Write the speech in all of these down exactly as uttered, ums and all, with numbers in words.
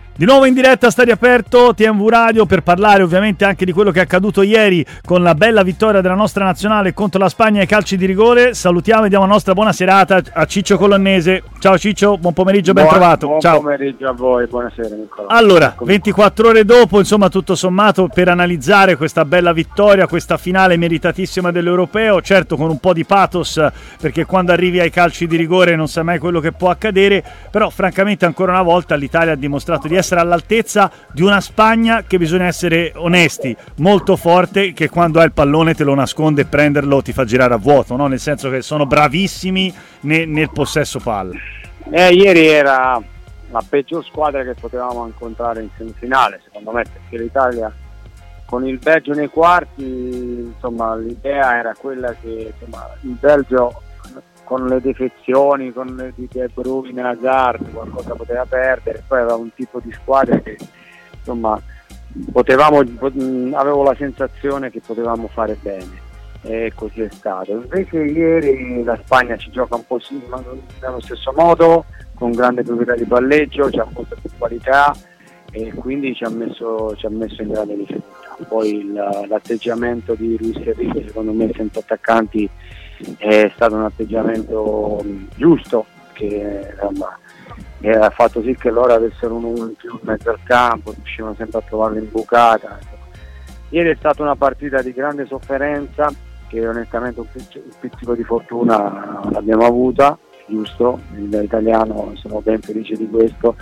Di nuovo in diretta a Stadio Aperto, T M V Radio, per parlare ovviamente anche di quello che è accaduto ieri con la bella vittoria della nostra nazionale contro la Spagna ai calci di rigore. Salutiamo e diamo la nostra buona serata a Ciccio Colonnese. Ciao Ciccio, buon pomeriggio, ben buon, trovato. Buon Ciao. pomeriggio a voi, buonasera Nicola. Allora, ventiquattro ore dopo, insomma, tutto sommato, per analizzare questa bella vittoria, questa finale meritatissima dell'Europeo, certo con un po' di pathos, perché quando arrivi ai calci di rigore non sai mai quello che può accadere, però francamente ancora una volta l'Italia ha dimostrato di essere all'altezza di una Spagna che, bisogna essere onesti, molto forte, che quando ha il pallone te lo nasconde e prenderlo ti fa girare a vuoto, no? Nel senso che sono bravissimi ne, nel possesso palla. Eh, ieri era la peggior squadra che potevamo incontrare in semifinale, secondo me, perché l'Italia con il Belgio nei quarti, insomma, l'idea era quella che, insomma, il Belgio con le defezioni, con le di De Bruyne, Hazard, qualcosa poteva perdere, poi aveva un tipo di squadra che, insomma, potevamo, avevo la sensazione che potevamo fare bene, e così è stato. Invece ieri la Spagna ci gioca un po' sì, ma nello stesso modo, con grande proprietà di palleggio, c'ha molta più qualità e quindi ci ha messo, ci ha messo in grande difficoltà. Poi il, l'atteggiamento di Luis Enrique, secondo me, senza attaccanti, è stato un atteggiamento giusto, che insomma, ha fatto sì che loro avessero uno in più in mezzo al campo, riuscivano sempre a trovarlo in bucata. Ieri è stata una partita di grande sofferenza, che onestamente un pizzico, un pizzico di fortuna l'abbiamo avuta, giusto, da italiano sono ben felice di questo,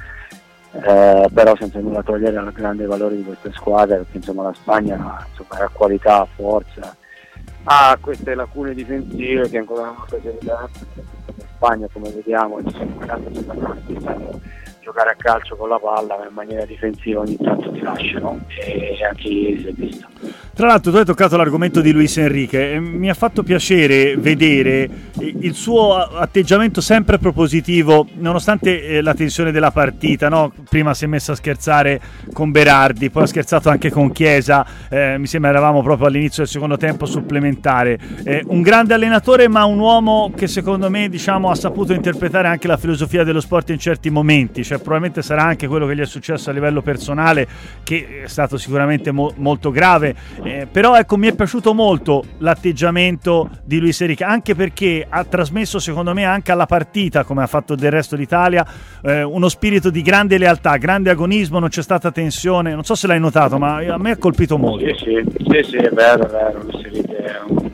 eh, però senza nulla togliere al grande valore di queste squadre, perché insomma la Spagna, insomma, ha qualità, forza, ha queste lacune difensive che ancora una volta si evidenziano. In Spagna, come vediamo, ci sono grandi giocatori che sanno giocare a calcio con la palla, ma in maniera difensiva ogni tanto ti lasciano, e anche ieri si è visto. Tra l'altro tu hai toccato l'argomento di Luis Enrique e mi ha fatto piacere vedere il suo atteggiamento sempre propositivo nonostante la tensione della partita, no? Prima si è messo a scherzare con Berardi, poi ha scherzato anche con Chiesa, eh, mi sembra eravamo proprio all'inizio del secondo tempo supplementare. Eh, un grande allenatore, ma un uomo che secondo me, diciamo, ha saputo interpretare anche la filosofia dello sport in certi momenti, cioè probabilmente sarà anche quello che gli è successo a livello personale, che è stato sicuramente mo- molto grave. Eh, però ecco, mi è piaciuto molto l'atteggiamento di Luis Enrique, anche perché ha trasmesso secondo me anche alla partita, come ha fatto del resto d'Italia, eh, uno spirito di grande lealtà, grande agonismo, non c'è stata tensione, non so se l'hai notato, ma a me ha colpito molto. Sì, sì, sì, sì, è vero, è vero, Luis Enrique è un...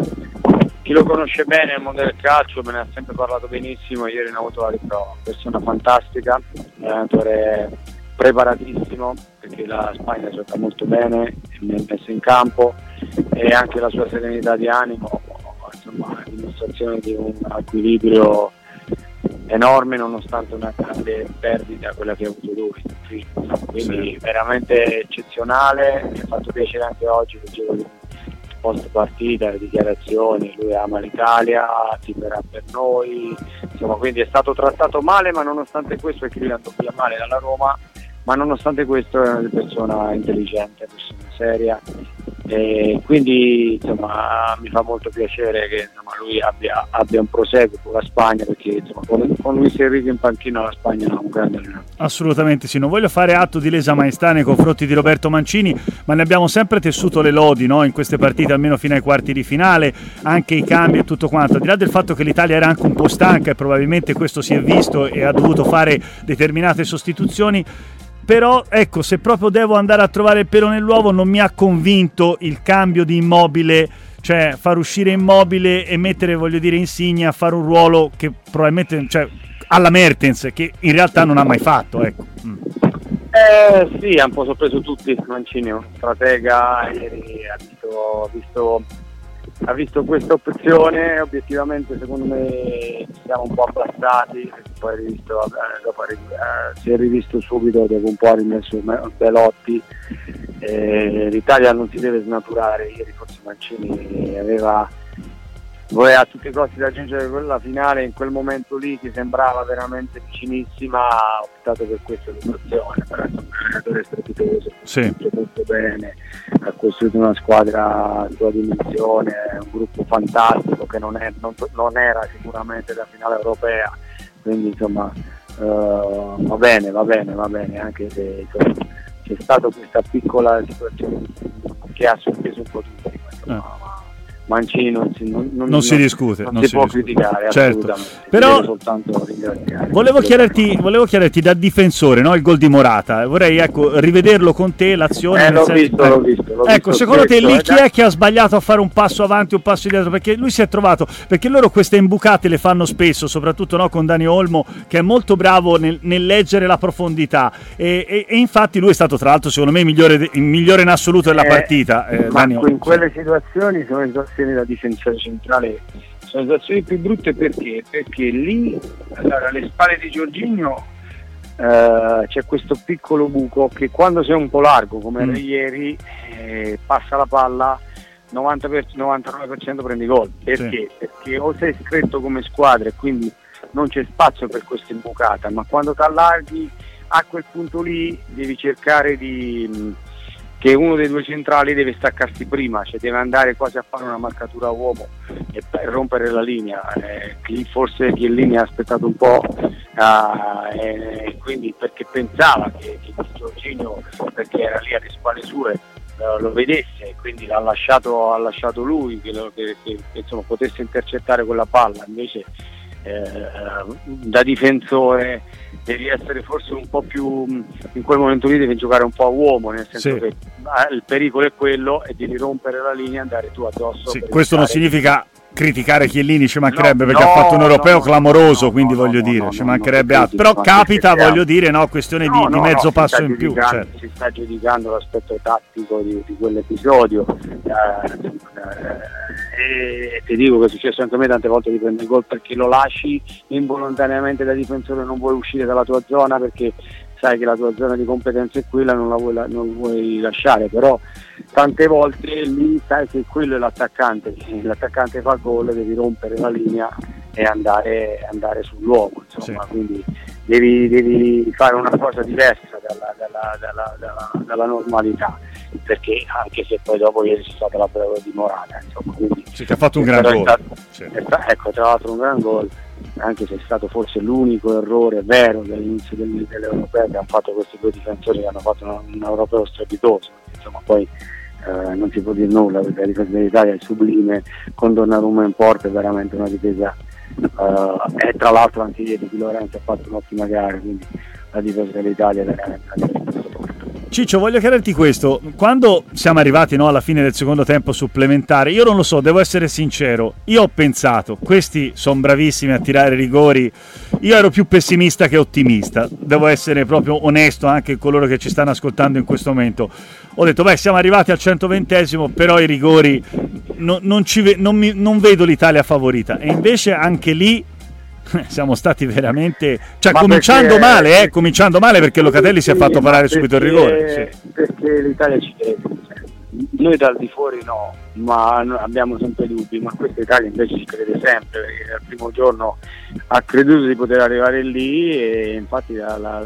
chi lo conosce bene nel mondo del calcio me ne ha sempre parlato benissimo, ieri ne ho avuto la riprova, persona fantastica, un allenatore preparatissimo, perché la Spagna gioca molto bene, mi ha messo in campo, e anche la sua serenità di animo, insomma, è dimostrazione di un equilibrio enorme nonostante una grande perdita, quella che ha avuto lui. Quindi sì, veramente eccezionale. Mi ha fatto piacere anche oggi che giro di post partita, le dichiarazioni, lui ama l'Italia, tiferà per noi, insomma, quindi è stato trattato male, ma nonostante questo, perché lui è andato via male dalla Roma, ma nonostante questo è una persona intelligente, una persona seria, e quindi insomma mi fa molto piacere che insomma, lui abbia, abbia un proseguo con la Spagna, perché insomma, con, con Luis Enrique in panchina la Spagna ha un grande allenatore. Assolutamente sì, non voglio fare atto di lesa maestà nei confronti di Roberto Mancini, ma ne abbiamo sempre tessuto le lodi, no? In queste partite, almeno fino ai quarti di finale, anche i cambi e tutto quanto, al di là del fatto che l'Italia era anche un po' stanca e probabilmente questo si è visto e ha dovuto fare determinate sostituzioni. Però ecco, se proprio devo andare a trovare il pelo nell'uovo, non mi ha convinto il cambio di Immobile, cioè far uscire Immobile e mettere, voglio dire, Insigne a fare un ruolo che probabilmente, cioè, alla Mertens, che in realtà non ha mai fatto, ecco. Mm. Eh sì, ha un po' sorpreso tutti. Mancini è un stratega, ieri ha visto, ha visto ha visto questa opzione, obiettivamente secondo me siamo un po' abbassati, poi rivisto, eh, dopo, eh, si è rivisto subito, dopo un po' ha rimesso Belotti, eh, l'Italia non si deve snaturare. Ieri forse Mancini aveva voleva a tutti i costi raggiungere quella finale, in quel momento lì che sembrava veramente vicinissima, ha optato per questa situazione, però insomma è un allenatore strepitoso, sì, ha fatto molto bene, ha costruito una squadra di sua dimensione, un gruppo fantastico che non, è, non, non era sicuramente la finale europea, quindi insomma uh, va bene, va bene, va bene, anche se insomma, c'è stata questa piccola situazione che ha sorpreso un po' tutti, insomma, eh. Mancini non si, non, non, non si discute, non non si, si può discute. criticare, Certo. assolutamente. Però soltanto ringraziare. Volevo chiederti, volevo chiederti da difensore, no, il gol di Morata, vorrei ecco rivederlo con te l'azione. Eh, nel l'ho, senso, visto, eh. l'ho visto, l'ho Ecco, visto secondo te spesso, lì eh, chi è che ha sbagliato a fare un passo avanti, un passo indietro? Perché lui si è trovato, perché loro queste imbucate le fanno spesso, soprattutto no, con Dani Olmo, che è molto bravo nel, nel leggere la profondità e, e, e infatti lui è stato tra l'altro secondo me il migliore, il migliore in assoluto della eh, partita. Eh, ma Dani Olmo, in quelle situazioni sono le situazioni da difensore centrale, sono le situazioni più brutte perché? Perché lì allora, alle spalle di Jorginho eh, c'è questo piccolo buco che quando sei un po' largo come Mm. era ieri eh, passa la palla novanta per cento, novantanove per cento prendi gol. Perché? Sì. Perché o sei stretto come squadra e quindi non c'è spazio per questa imbucata, ma quando ti allarghi a quel punto lì devi cercare di che uno dei due centrali deve staccarsi prima, cioè deve andare quasi a fare una marcatura a uomo e per rompere la linea. Eh, chi forse Chiellini ha aspettato un po' eh, e quindi perché pensava che, che Jorginho, perché era lì alle spalle sue, eh, lo vedesse e quindi l'ha lasciato, ha lasciato lui che, lo, che, che, che insomma, potesse intercettare quella palla. Invece eh, da difensore devi essere forse un po' più, in quel momento lì devi giocare un po' a uomo, nel senso sì. che eh, il pericolo è quello e devi rompere la linea e andare tu addosso. Sì, questo non significa criticare Chiellini, ci mancherebbe, no, perché no, ha fatto un europeo no, clamoroso, no, quindi no, voglio no, dire, no, ci no, mancherebbe no, altro. Però ma capita, perché voglio dire, no, questione no, di, no, di mezzo no, passo si in più. Certo. Si sta giudicando l'aspetto tattico di, di quell'episodio. Eh, eh, e ti dico che è successo anche a me tante volte di prendere il gol perché lo lasci involontariamente da difensore, non vuoi uscire dalla tua zona perché sai che la tua zona di competenza è quella, non la vuoi, non vuoi lasciare, però tante volte lì sai che quello è l'attaccante, l'attaccante fa gol, devi rompere la linea e andare, andare sull'uomo, insomma, sì. Quindi devi, devi fare una cosa diversa dalla, dalla, dalla, dalla, dalla normalità, perché anche se poi dopo ieri c'è stata la prova di Morata, insomma, quindi sì, che ha fatto un gran gol, stato, sì. sta, ecco, tra l'altro un gran gol, anche se è stato forse l'unico errore vero dall'inizio dell'Europeo che hanno fatto questi due difensori che hanno fatto un, un europeo strepitoso, insomma poi eh, non si può dire nulla perché la difesa dell'Italia è sublime, con Donnarumma in porta è veramente una difesa uh, e tra l'altro anche ieri Di Lorenzo ha fatto un'ottima gara, quindi la difesa dell'Italia è veramente una difesa. Ciccio, voglio chiederti questo, quando siamo arrivati no, alla fine del secondo tempo supplementare, io non lo so, devo essere sincero, io ho pensato, questi sono bravissimi a tirare rigori, io ero più pessimista che ottimista, devo essere proprio onesto anche con coloro che ci stanno ascoltando in questo momento, ho detto beh siamo arrivati al centoventesimo, però i rigori no, non, ci, non, mi, non vedo l'Italia favorita e invece anche lì siamo stati veramente, cioè ma cominciando perché, male, eh, cominciando male perché Locatelli sì, si è fatto parare subito il rigore. Sì. Perché l'Italia ci crede, noi dal di fuori no, ma abbiamo sempre dubbi, ma questa Italia invece ci crede sempre, perché dal primo giorno ha creduto di poter arrivare lì e infatti la, la,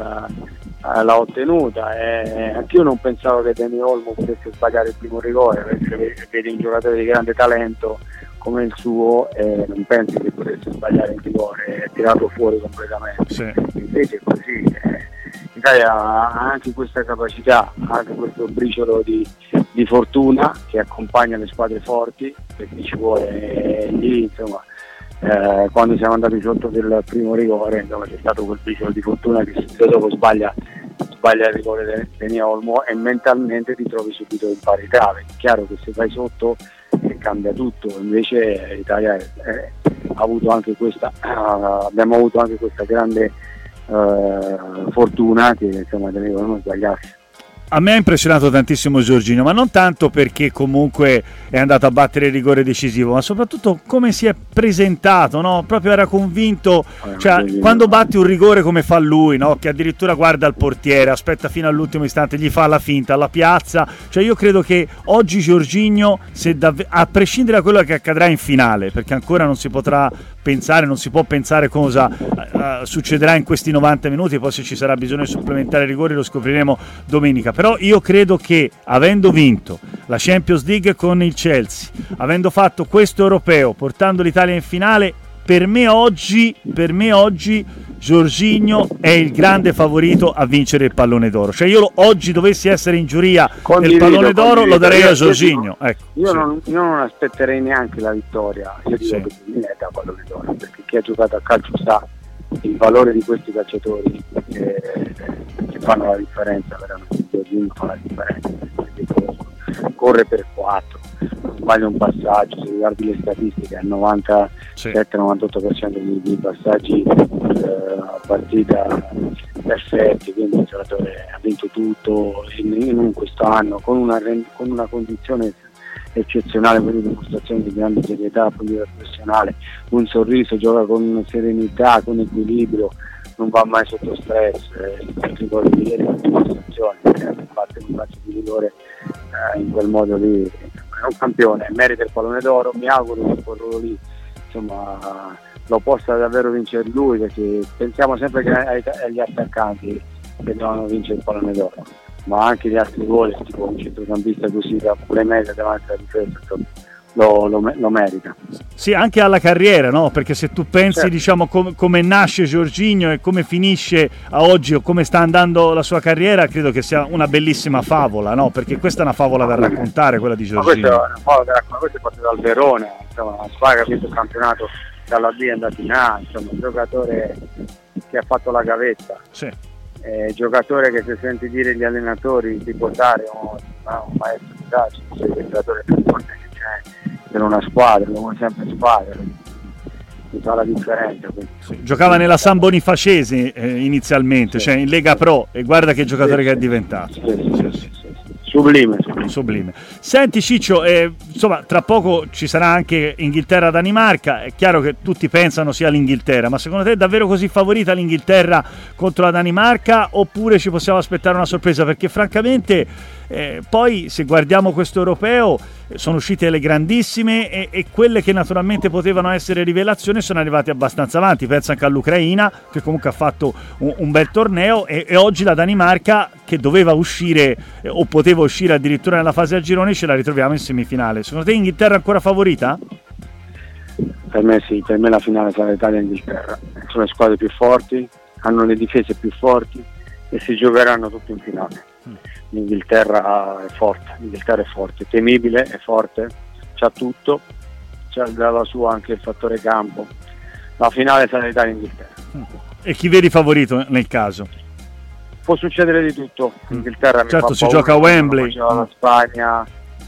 la, l'ha ottenuta. E anch'io non pensavo che Dani Olmo potesse sbagliare il primo rigore, perché vede un giocatore di grande talento come il suo e non pensi che potesse sbagliare il rigore, è tirato fuori completamente. Sì. Invece è così, eh, l'Italia ha anche questa capacità, ha anche questo briciolo di, di fortuna che accompagna le squadre forti, perché ci vuole eh, lì, insomma, eh, quando siamo andati sotto del primo rigore, insomma, c'è stato quel briciolo di fortuna che se dopo sbaglia sbaglia il rigore di Dani Olmo e mentalmente ti trovi subito in parità, perché è chiaro che se vai sotto e cambia tutto, invece l'Italia è, è, ha avuto anche questa uh, abbiamo avuto anche questa grande uh, fortuna che insomma non sbagliasse. A me ha impressionato tantissimo Jorginho, ma non tanto perché comunque è andato a battere il rigore decisivo, ma soprattutto come si è presentato, no? Proprio era convinto, cioè quando batti un rigore come fa lui, no? Che addirittura guarda il portiere, aspetta fino all'ultimo istante, gli fa la finta, la piazza, cioè io credo che oggi Jorginho, se dav- a prescindere da quello che accadrà in finale, perché ancora non si potrà pensare, non si può pensare cosa uh, succederà in questi novanta minuti, poi se ci sarà bisogno di supplementare rigori lo scopriremo domenica. Però io credo che avendo vinto la Champions League con il Chelsea, avendo fatto questo europeo, portando l'Italia in finale, per me oggi, per me oggi Jorginho è il grande favorito a vincere il pallone d'oro. Cioè io lo, oggi dovessi essere in giuria del pallone d'oro condivido. Lo darei a Jorginho. Ecco, io, sì. non, io non aspetterei neanche la vittoria, io dico sì. che Jorginho è da pallone d'oro, perché chi ha giocato a calcio sa il valore di questi calciatori che, che fanno la differenza veramente. Jorginho fa la differenza, corre per quattro, non sbaglia un passaggio, se guardi le statistiche al novantasette novantotto per cento di, di passaggi eh, a partita perfetti, quindi il giocatore ha vinto tutto in, in quest'anno con una, con una condizione eccezionale, quindi dimostrazione di grande serietà, politica professionale, un sorriso, gioca con serenità, con equilibrio, non va mai sotto stress, eh, il ricordo di ieri, la dimostrazione, eh, parte un calcio di rigore eh, in quel modo lì, è un campione, merita il pallone d'oro, mi auguro che quel ruolo lì insomma lo possa davvero vincere lui, perché pensiamo sempre che agli attaccanti che devono vincere il pallone d'oro, ma anche gli altri ruoli, tipo un centrocampista così da playmaker davanti alla difesa, lo, lo, lo merita. Sì, anche alla carriera, no? Perché se tu pensi, certo, diciamo com- come nasce Jorginho e come finisce a oggi o come sta andando la sua carriera, credo che sia una bellissima favola, no? Perché questa è una favola da raccontare, quella di Jorginho. Ma questa è una favola da raccontare, questa è partita dal Verona, insomma, una squadra che ha vinto il campionato dalla B è andata in A, insomma, un giocatore che ha fatto la gavetta. Sì. Eh, giocatore che se senti dire gli allenatori di portare un, un maestro di calcio, il giocatore più forte che c'è per una squadra, lo vuole sempre squadra, mi fa la differenza. Sì, giocava nella San Bonifacese eh, inizialmente, sì, cioè in Lega Pro, e guarda che giocatore, sì, che è diventato. Sì, sì, sì, sì, sì. Sublime, sublime. Sublime. Senti Ciccio, eh, insomma tra poco ci sarà anche Inghilterra-Danimarca, è chiaro che tutti pensano sia l'Inghilterra, ma secondo te è davvero così favorita l'Inghilterra contro la Danimarca, oppure ci possiamo aspettare una sorpresa? Perché francamente eh, poi se guardiamo questo europeo sono uscite le grandissime e, e quelle che naturalmente potevano essere rivelazioni sono arrivate abbastanza avanti. Penso anche all'Ucraina, che comunque ha fatto un, un bel torneo, e, e oggi la Danimarca, che doveva uscire eh, o poteva uscire addirittura nella fase a gironi, ce la ritroviamo in semifinale. Secondo te Inghilterra ancora favorita? Per me sì, per me la finale sarà Italia e Inghilterra, sono le squadre più forti, hanno le difese più forti e si giocheranno tutti in finale. mm. L'Inghilterra è forte, l'Inghilterra è forte, temibile, è forte, c'ha tutto, c'ha dalla sua anche il fattore campo. La finale sarà Italia e Inghilterra. mm. E chi vedi favorito nel caso? Può succedere di tutto. L'Inghilterra, certo, mi fa si paura, gioca a Wembley, la Spagna,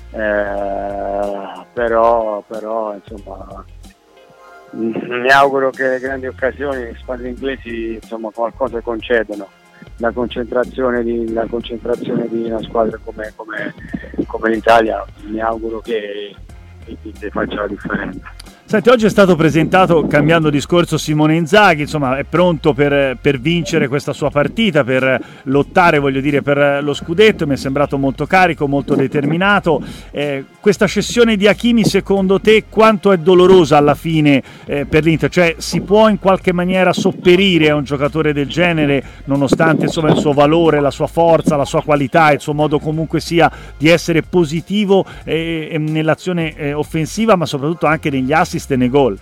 eh, però, però insomma mi auguro che le grandi occasioni, le squadre inglesi insomma qualcosa concedono. La concentrazione di, la concentrazione di una squadra come, come, come l'Italia, mi auguro che, che faccia la differenza. Senti, oggi è stato presentato, cambiando discorso, Simone Inzaghi, insomma è pronto per, per vincere questa sua partita, per lottare, voglio dire, per lo scudetto. Mi è sembrato molto carico, molto determinato. Eh, questa cessione di Hakimi, secondo te, quanto è dolorosa alla fine eh, per l'Inter? Cioè si può in qualche maniera sopperire a un giocatore del genere, nonostante insomma il suo valore, la sua forza, la sua qualità, il suo modo comunque sia di essere positivo eh, nell'azione eh, offensiva, ma soprattutto anche negli assist e nei gol?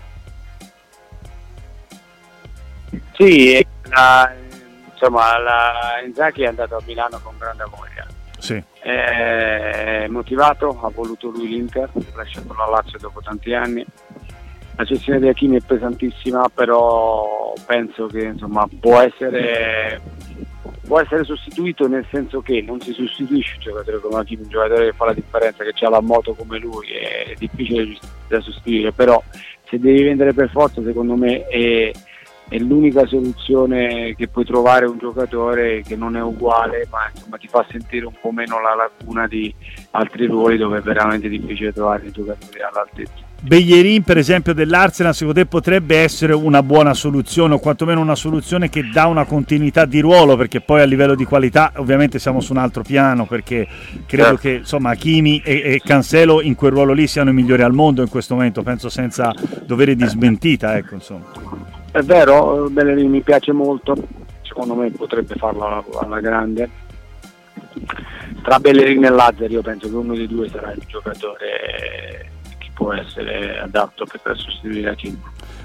Sì, la, insomma la Inzaghi è andato a Milano con grande voglia, sì, è motivato, ha voluto lui l'Inter, ha lasciato la Lazio dopo tanti anni. La cessione di Hakimi è pesantissima, però penso che insomma può essere può essere sostituito, nel senso che non si sostituisce un giocatore come Hakimi, un giocatore che fa la differenza, che ha la moto come lui, è difficile da sostituire, però se devi vendere per forza, secondo me è, è l'unica soluzione che puoi trovare, un giocatore che non è uguale, ma insomma ti fa sentire un po' meno la lacuna di altri ruoli dove è veramente difficile trovare giocatori all'altezza. Bellerin, per esempio, dell'Arsenal, secondo te potrebbe essere una buona soluzione, o quantomeno una soluzione che dà una continuità di ruolo, perché poi a livello di qualità ovviamente siamo su un altro piano, perché credo certo. che insomma Hakimi e, e Cancelo in quel ruolo lì siano i migliori al mondo in questo momento, penso senza dovere di smentita, ecco, insomma. È vero, Bellerin mi piace molto, secondo me potrebbe farlo alla, alla grande. Tra Bellerin e Lazzer io penso che uno dei due sarà il giocatore può essere adatto per sostituire Hakimi.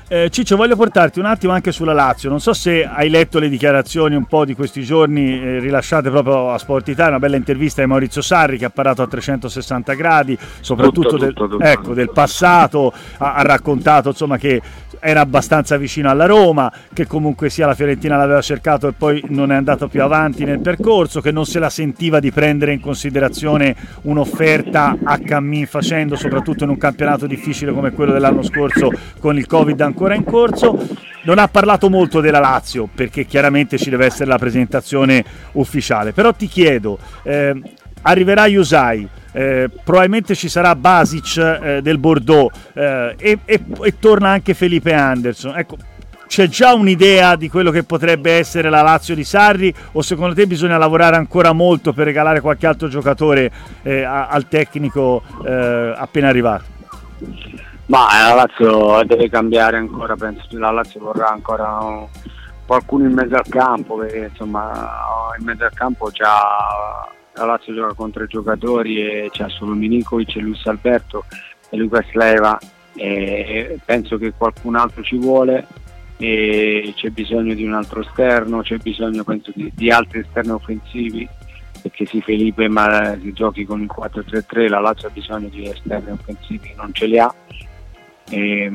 Eh, Ciccio, voglio portarti un attimo anche sulla Lazio. Non so se hai letto le dichiarazioni un po' di questi giorni eh, rilasciate proprio a Sport Italia, una bella intervista di Maurizio Sarri che ha parlato a trecentosessanta gradi, soprattutto tutto, del, tutto, tutto, ecco, tutto. del passato, ha, ha raccontato insomma che era abbastanza vicino alla Roma, che comunque sia la Fiorentina l'aveva cercato e poi non è andato più avanti nel percorso, che non se la sentiva di prendere in considerazione un'offerta a cammin facendo, soprattutto in un campionato difficile come quello dell'anno scorso con il Covid ancora in corso. Non ha parlato molto della Lazio perché chiaramente ci deve essere la presentazione ufficiale, però ti chiedo, eh, arriverà Yusai, eh, probabilmente ci sarà Basic eh, del Bordeaux eh, e, e, e torna anche Felipe Anderson, ecco, c'è già un'idea di quello che potrebbe essere la Lazio di Sarri o secondo te bisogna lavorare ancora molto per regalare qualche altro giocatore eh, a, al tecnico eh, appena arrivato? Ma la Lazio deve cambiare ancora, penso che la Lazio vorrà ancora no, qualcuno in mezzo al campo, perché insomma in mezzo al campo già la Lazio gioca con tre giocatori e c'è solo Milinkovic e Luis Alberto e Lucas Leiva, e penso che qualcun altro ci vuole e c'è bisogno di un altro esterno, c'è bisogno penso di, di altri esterni offensivi, perché sì Felipe ma si giochi con il quattro tre tre, la Lazio ha bisogno di esterni offensivi, non ce li ha. E,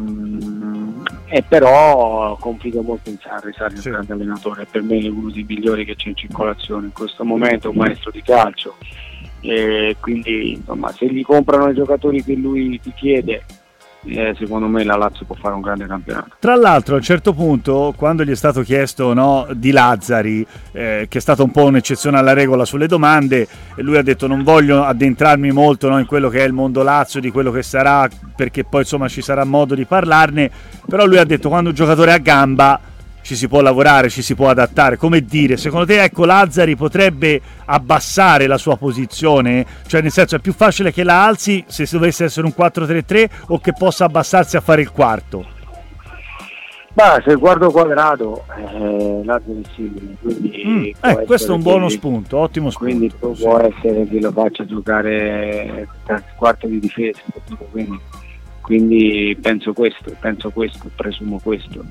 e però confido molto in Sarri, Sarri è un sì. grande allenatore, per me è uno dei migliori che c'è in circolazione in questo momento, un maestro di calcio, e quindi insomma se gli comprano i giocatori che lui ti chiede, eh, secondo me la Lazio può fare un grande campionato. Tra l'altro a un certo punto quando gli è stato chiesto no, di Lazzari, eh, che è stata un po' un'eccezione alla regola sulle domande, e lui ha detto non voglio addentrarmi molto no, in quello che è il mondo Lazio, di quello che sarà, perché poi insomma ci sarà modo di parlarne, però lui ha detto quando un giocatore è a gamba ci si può lavorare, ci si può adattare. Come dire, secondo te ecco Lazzari potrebbe abbassare la sua posizione? Cioè nel senso è più facile che la alzi se dovesse essere un quattro tre tre o che possa abbassarsi a fare il quarto? Beh, se il quarto quadrato eh, Lazzari è simile, quindi mm, eh, questo è un buono che, spunto, ottimo spunto. Quindi può sì. essere che lo faccia giocare il quarto di difesa, quindi, quindi penso questo, penso questo, presumo questo.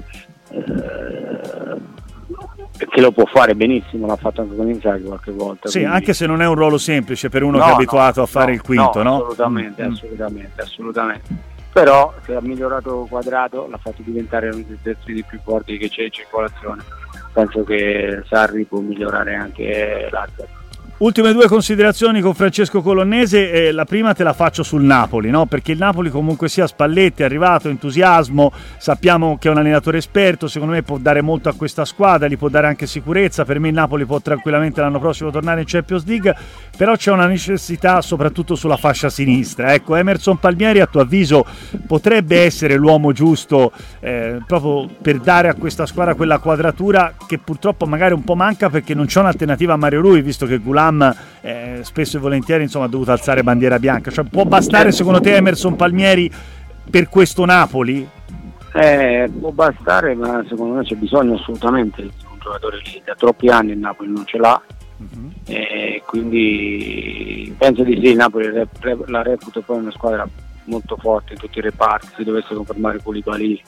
Perché lo può fare benissimo, l'ha fatto anche con Inzaghi qualche volta. Sì, quindi... anche se non è un ruolo semplice per uno no, che è abituato no, a fare no, il quinto, no? Assolutamente, mm. assolutamente, assolutamente. Però se ha migliorato Quadrato, l'ha fatto diventare uno dei terzini più forti che c'è in circolazione. Penso che Sarri può migliorare anche Lazzari. Ultime due considerazioni con Francesco Colonnese, eh, la prima te la faccio sul Napoli, no? Perché il Napoli comunque sia Spalletti, è arrivato, entusiasmo, sappiamo che è un allenatore esperto, secondo me può dare molto a questa squadra, gli può dare anche sicurezza, per me il Napoli può tranquillamente l'anno prossimo tornare in Champions League, però c'è una necessità soprattutto sulla fascia sinistra, ecco Emerson Palmieri a tuo avviso potrebbe essere l'uomo giusto eh, proprio per dare a questa squadra quella quadratura che purtroppo magari un po' manca perché non c'è un'alternativa a Mario Rui, visto che Gulam Eh, spesso e volentieri insomma ha dovuto alzare bandiera bianca, cioè può bastare secondo te Emerson Palmieri per questo Napoli? Eh, può bastare, ma secondo me c'è bisogno assolutamente di un giocatore lì, da troppi anni il Napoli non ce l'ha, uh-huh. eh, quindi penso di sì, il Napoli la reputo poi una squadra molto forte in tutti i reparti, se dovesse confermare Koulibaly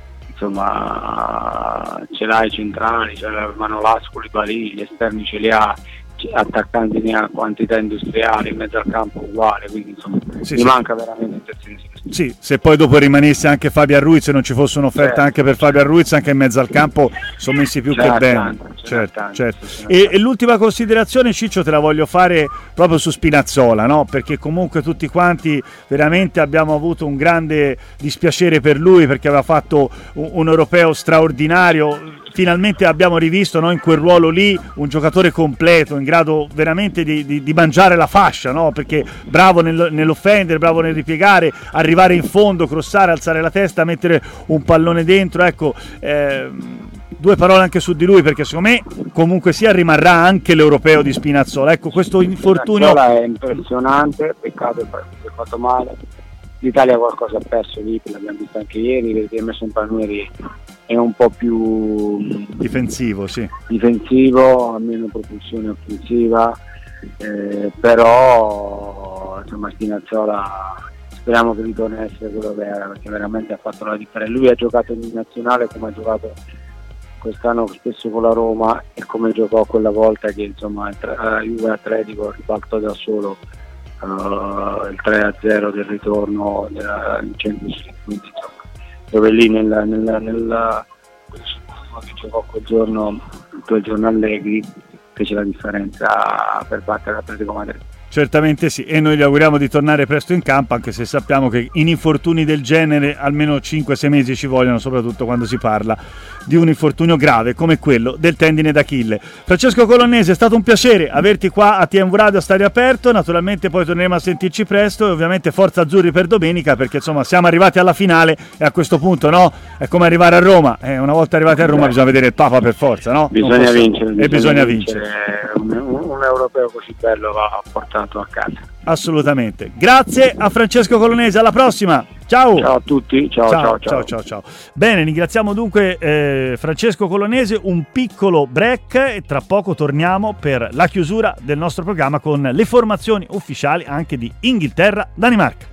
insomma ce l'ha i centrali, ce l'ha Manolas, Koulibaly, gli esterni ce li ha, attaccanti ne ha quantità industriali, in mezzo al campo uguale, quindi insomma sì, mi sì. manca veramente un terzino sinistro. Sì, se poi dopo rimanesse anche Fabian Ruiz e non ci fosse un'offerta certo, anche per Fabian Ruiz anche in mezzo al campo sono messi più che bene. Certo, tanto, certo. E, e l'ultima considerazione Ciccio te la voglio fare proprio su Spinazzola, no? Perché comunque tutti quanti veramente abbiamo avuto un grande dispiacere per lui perché aveva fatto un, un europeo straordinario. Finalmente abbiamo rivisto no, in quel ruolo lì un giocatore completo, in grado veramente di, di, di mangiare la fascia, no? Perché bravo nel, nell'offendere, bravo nel ripiegare, arrivare in fondo, crossare, alzare la testa, mettere un pallone dentro, ecco, eh, due parole anche su di lui perché secondo me comunque sia rimarrà anche l'europeo di Spinazzola, ecco questo infortunio Spinazzola è impressionante, peccato che si è fatto male, l'Italia qualcosa ha perso lì, l'abbiamo visto anche ieri, perché Emerson Palmieri è un po' più difensivo, sì. difensivo, ha meno propulsione offensiva, eh, però insomma Spinazzola speriamo che ritorni a essere quello che era, perché veramente ha fatto la differenza. Lui ha giocato in nazionale come ha giocato quest'anno spesso con la Roma e come giocò quella volta che insomma il Juve Atletico ribaltò da solo uh, il tre a zero del ritorno della Champions League, quindi insomma dove lì nel, nel, nel che giocò quel giorno, quel giorno Allegri, fece la differenza per battere l'Atletico Madrid. Certamente sì, e noi gli auguriamo di tornare presto in campo, anche se sappiamo che in infortuni del genere almeno cinque sei mesi ci vogliono, soprattutto quando si parla di un infortunio grave come quello del tendine d'Achille. Francesco Colonnese, è stato un piacere averti qua a T M V Radio a Stadio Aperto, naturalmente poi torneremo a sentirci presto e ovviamente forza azzurri per domenica, perché insomma siamo arrivati alla finale e a questo punto no, è come arrivare a Roma, eh, una volta arrivati a Roma bisogna vedere il Papa per forza, no? Bisogna vincere. E bisogna, bisogna vincere. vincere. Un, un europeo così bello va portato a casa. Assolutamente. Grazie a Francesco Colonnese, alla prossima. Ciao. Ciao a tutti. Ciao ciao ciao. ciao, ciao, ciao. Bene, ringraziamo dunque eh, Francesco Colonnese, un piccolo break e tra poco torniamo per la chiusura del nostro programma con le formazioni ufficiali anche di Inghilterra-Danimarca.